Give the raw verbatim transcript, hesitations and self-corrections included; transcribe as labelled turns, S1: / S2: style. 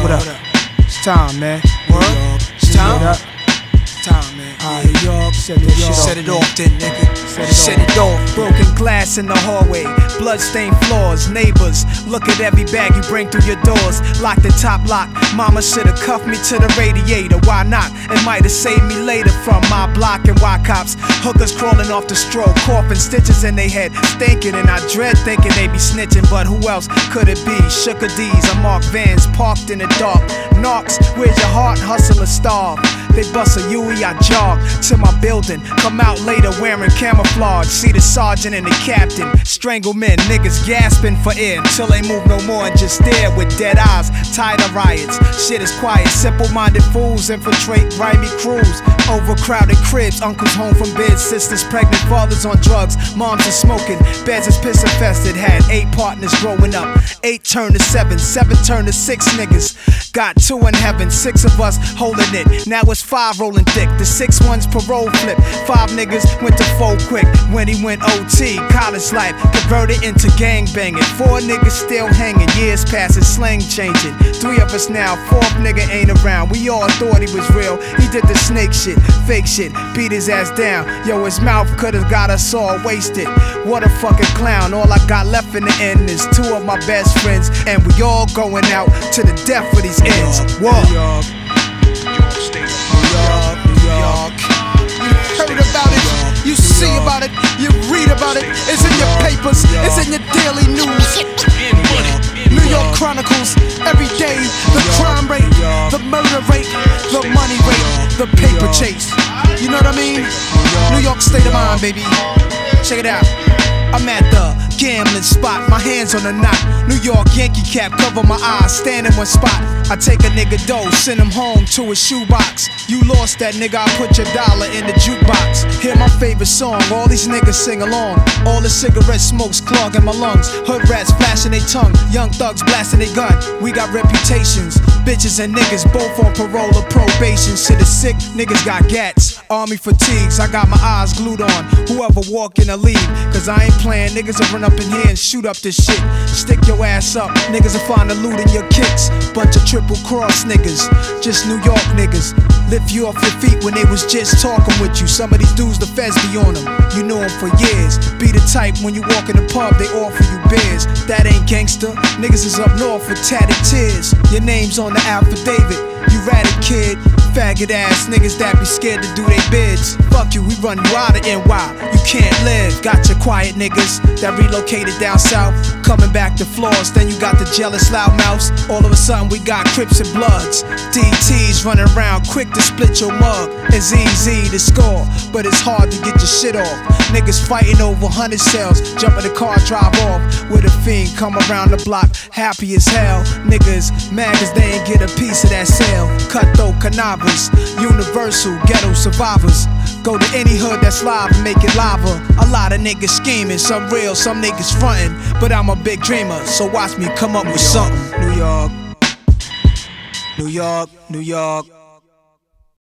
S1: What up? It's time, man.
S2: Word? It's time?
S1: It's time, man.
S2: Alright, New York, set it off.
S1: Set it off then, nigga. Set it off.
S2: Broken glass in the hallway, bloodstained floors, neighbors. Look at every bag you bring through your doors. Lock the top lock. Mama should've cuffed me to the radiator. Why not? It might've saved me later from my block and why cops. Hookers crawling off the stroke, coughing stitches in they head, stinking, and I dread thinking they be snitching. But who else could it be? Sugar D's, a Mark Vans parked in the dark. Knocks, where's your heart? Hustle or starve. They bust a Huey, I jog to my building. Come out later wearing camouflage. See the sergeant and the captain. Strangle men, niggas gasping for air until they move no more and just stare with dead eyes. Tired of riots, shit is quiet. Simple-minded fools infiltrate grimy crews. Overcrowded cribs, uncles home from bed, sisters pregnant, fathers on drugs, moms are smoking, beds is piss infested. Had eight partners growing up. Eight turned to seven, seven turned to six niggas. Got two in heaven, six of us holding it. Now it's five rolling thick. The six ones parole flip. Five niggas went to four quick when he went O T. College life converted into gang banging. Four niggas still hanging. Years passing, slang changing. Three of us now, fourth nigga ain't around. We all thought he was real. He did the snake shit, fake shit, beat his ass down. Yo, his mouth could've got us all wasted. What a fucking clown. All I got left in the end is two of my best friends, and we all going out to the death for these ends. Whoa.
S1: New York, New York, New York.
S2: You heard about it, you see about it, you read about it. It's in your papers, it's in your daily news. New York Chronicles, every day. The crime rate, the murder rate, the money rate, the paper chase. You know what I mean? New York state of mind, baby. Check it out. I'm at the gambling spot, my hands on the knot. New York Yankee cap, cover my eyes, stand in one spot. I take a nigga dough, send him home to his shoebox. You lost that nigga, I put your dollar in the jukebox. Hear my favorite song, all these niggas sing along. All the cigarette smokes clogging my lungs. Hood rats flashing their tongue, young thugs blasting their gun. We got reputations, bitches and niggas both on parole or probation. Shit is sick, niggas got gats, army fatigues. I got my eyes glued on whoever walk in or leave. Cause I ain't playing, niggas will run up in here and shoot up this shit. Stick your ass up, niggas will find the loot in your kicks. Bunch of triple cross niggas, just New York niggas. Lift you off your feet when they was just talking with you. Some of these dudes, the feds be on them. You know them for years. Be the type when you walk in the pub, they offer you beers. That ain't gangster. Niggas is up north with tatted tears. Your name's on the affidavit. You ratted kid. Faggot ass niggas that be scared to do they bids. Fuck you, we run you out of N Y. You can't live. Got your quiet niggas that relocated down south, coming back to floors. Then you got the jealous loudmouths. All of a sudden we got Crips and Bloods. D Ts running around quick to split your mug. It's easy to score, but it's hard to get your shit off. Niggas fighting over hundred cells. Jump in the car, drive off with a fiend. Come around the block, happy as hell. Niggas mad cause they ain't get a piece of that sale. Cutthroat cannabis, universal ghetto survivors. Go to any hood that's live and make it lava. A lot of niggas scheming, some real, some niggas frontin'. But I'm a big dreamer, so watch me come up with something.
S1: New York, New York, New York.